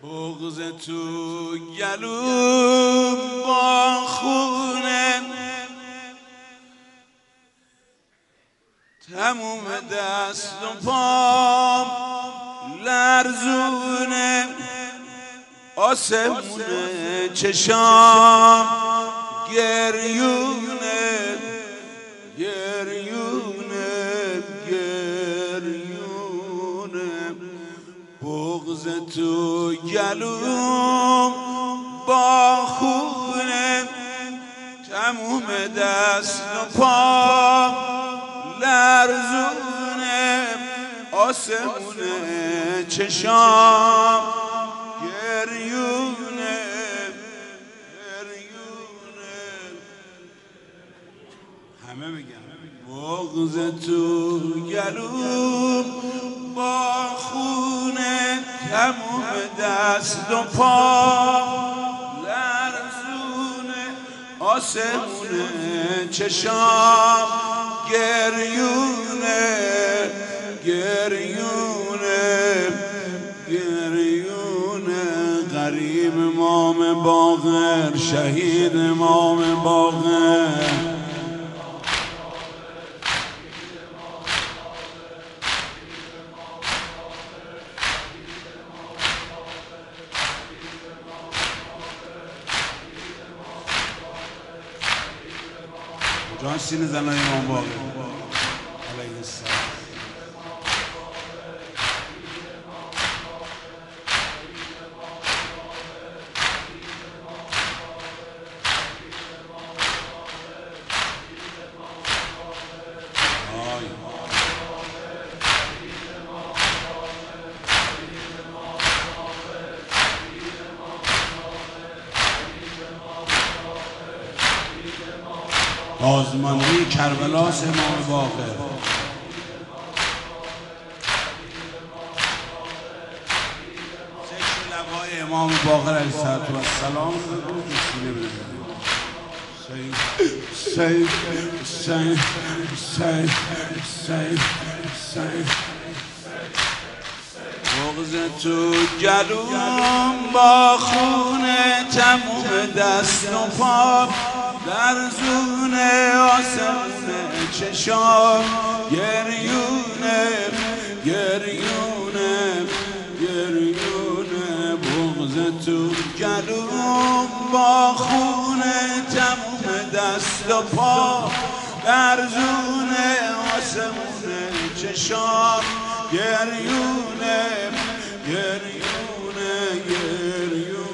بغض تو گلوم با خونه تموم دست و پام لرزونه آسمونه چشام گریونه گریونه گریونه بغض تو گلوم با خونه تموم دست و پام لرزونه آسمونه چشام گریونه گریونه همه میگن بغض تو گلوم با خونه تموم دست و پا لرزونه آسمونه چشام گریونه گریونه گریونه غریب امام باقر شهید امام باقر جان سینه زنای امام باقر علیه السلام بازمانده کربلاس امام باقر ذکر لبای امام باقر علیه السلام سید سید سید سید سید بغض تو گلوم با خونه تموم دست و پا لرزونه آسمونه چشام گریونه گریونه گریونه بغض تو گلوم با خونه تموم دست و پا لرزونه آسمونه چشام گریونه گریونه گریونه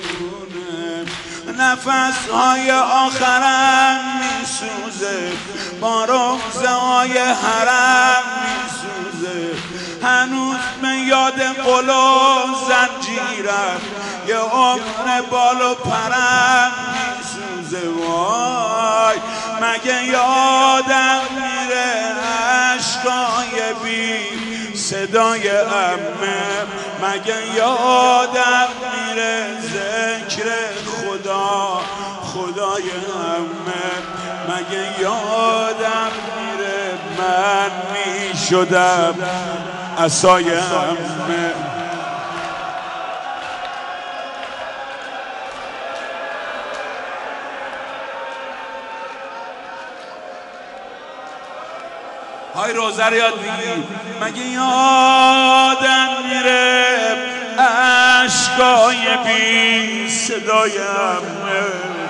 نفس‌های آخرم میسوزه با رمزه های حرم میسوزه هنوز من یاد قل و زنجیرم یه عمر بال و پرم میسوزه وای مگه یادم میره عشقای بی صدای عمه مگه یادم میره ذکر خدا خدای عمه مگه یادم میره من میشدم عصای عمه های روزه رو یاد بگیر مگه یادم میره عشقای بی صدای عمه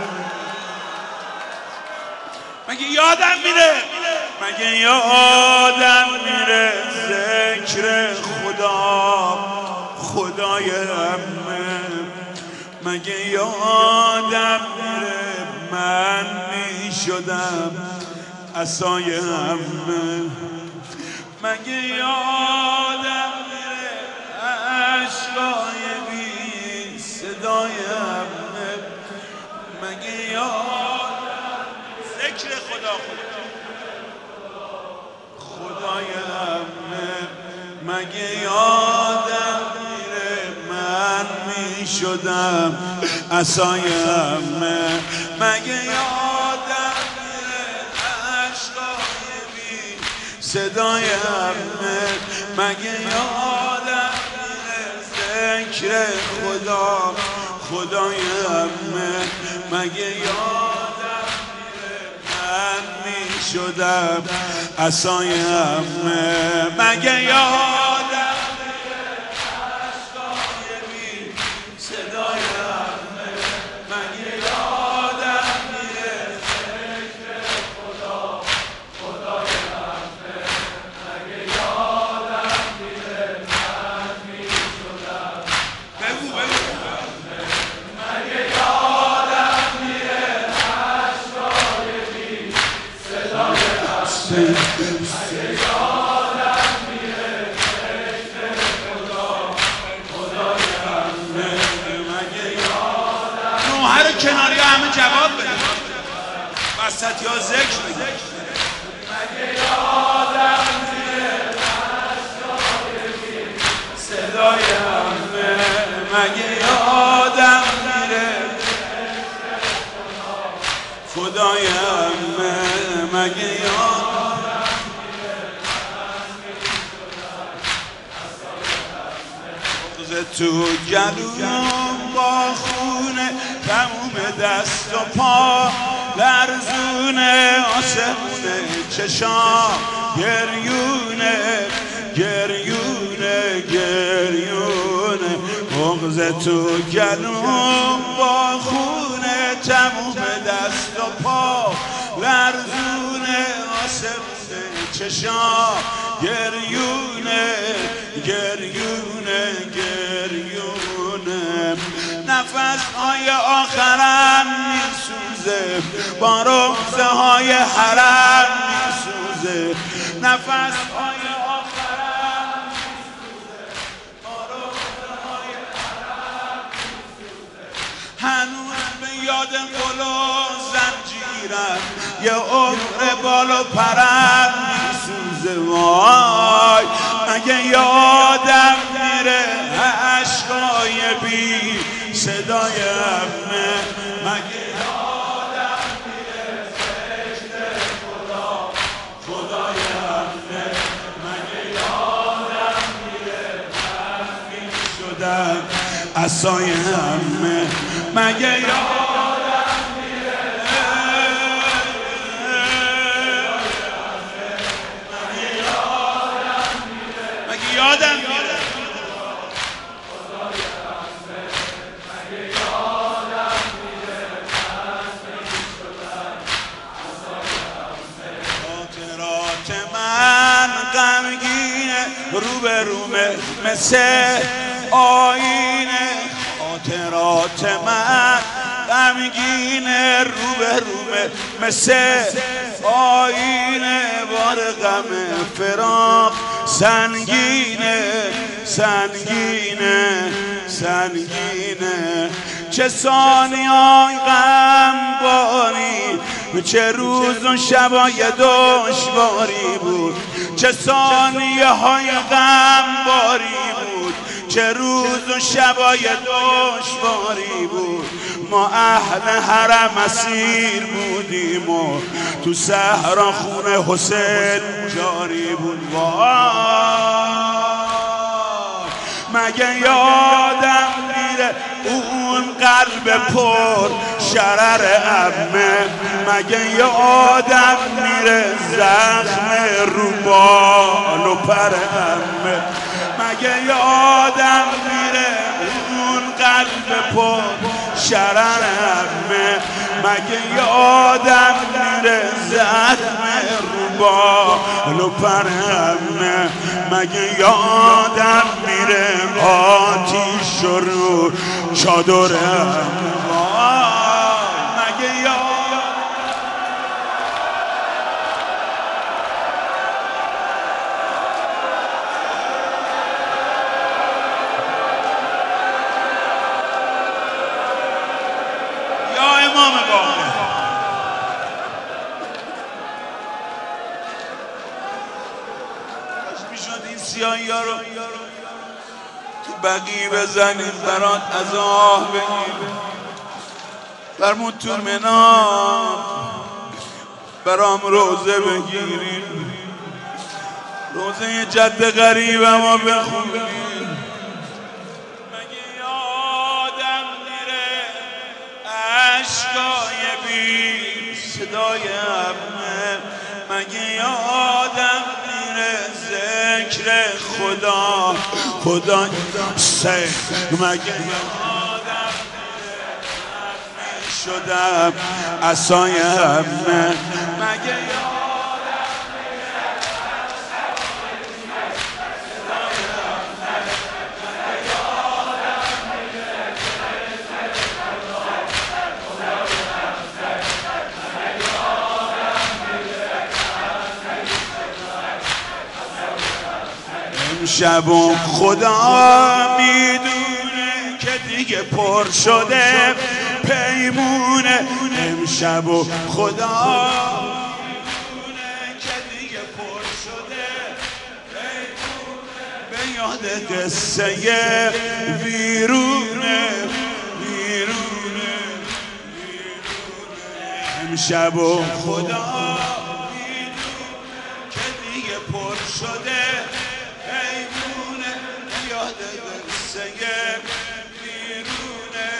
مگه یادم میره مگه یادم میره ذکر خدا خدای عمه مگه یادم میره من میشدم عصای عمه مگه یادم میره عشقای بی صدای عمه مگه یادم ذکر خدا خدای عمه مگه یادم میره من میشدم عصای عمه مگه یادم صدای عمه مگه یادم میره ذکر خدا خدایم مگه یادم من می شدم عصایم مگه یادم عشقای بی صدایم مگه یادم ذکر خدا خدایم مگه یادم من می شدم بگو مگه یادم عشقای بی صدایم مگه یادم ذکر خدا خدایم مگه یادم نوحه کناری همه جواب بده وسط یا ذکر بگه مگه یادم عشقای بی صدایم مگه یادم خدایم مگه یادم تو گلوم با خونه تموم دست و پا لرزونه آسمونه چشام گریونه گریونه گریونه مغز تو گلوم با خونه تموم دست و پا لرزونه آسمونه چشام گریونه گریونه گریونه نفس های آخرم میسوزه با رمزه های حرم میسوزه نفس های آخرم میسوزه با رمزه های حرم میسوزه هنوز به یاد گل و زنجیرم یه عمر بال و پرم میسوزه وای مگه یادم میره عشقای بی صدایم مگه یادم میره ذکر خدا خدایم مگه یادم میره من می شدم عصایم مگه یادم میره مگه یادم میره من غمگینه روبرومه مثل آینه خاطرات من غمگینه روبرومه مثل آینه بار غم فراق سنگینه سنگینه سنگینه چه ثانیه‌های غمباری چه روز و شبای دشواری بود چه ثانیه های غمباری بود چه روز و شبای دشواری بود ما اهل حرم اسیر بودیم و تو صحرا خون حسین جاری بود مگه یادم میره اون قلب پر شرر عمه مگه یادم میره زخم رو بال و پر عمه مگه یادم میره اون قلب پر شرر عمه مگه یادم میره زخم رو بال و پر عمه مگه یادم میره آتیش رو چادرم مگه یادم یا امام باقر میشد این سیاهی ها رو تو بقی بزنیم برات از آه بگیم برمون تو منام برام روزه بگیریم روزه جد غریبم رو بخونیم مگه خدا سه مگه یادم شدم عصای همه مگه امشب خدا میدونه که دیگه پر شده پیمونه امشب خدا میدونه که دیگه پر شده پیمونه به یاد قصه ویرونه امشب خدا میدونه که دیگه پر شده پیمونه یاد قصه ویرونه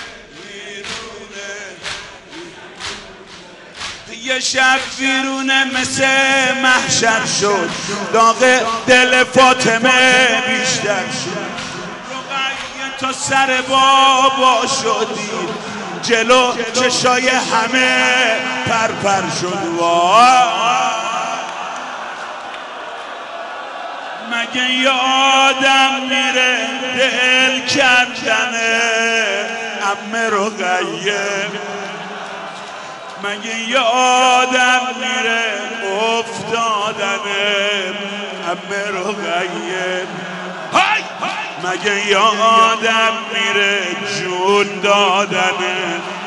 یه شب ویرونه مثل محشر شد داغ دل فاطمه بیشتر شد رقیه تا سر بابا شدید جلو چشای همه پرپر شد مگه یادم میره دل کندنه عمه رقیه مگه یادم میره افتادنه عمه رقیه مگه یادم میره جون دادنه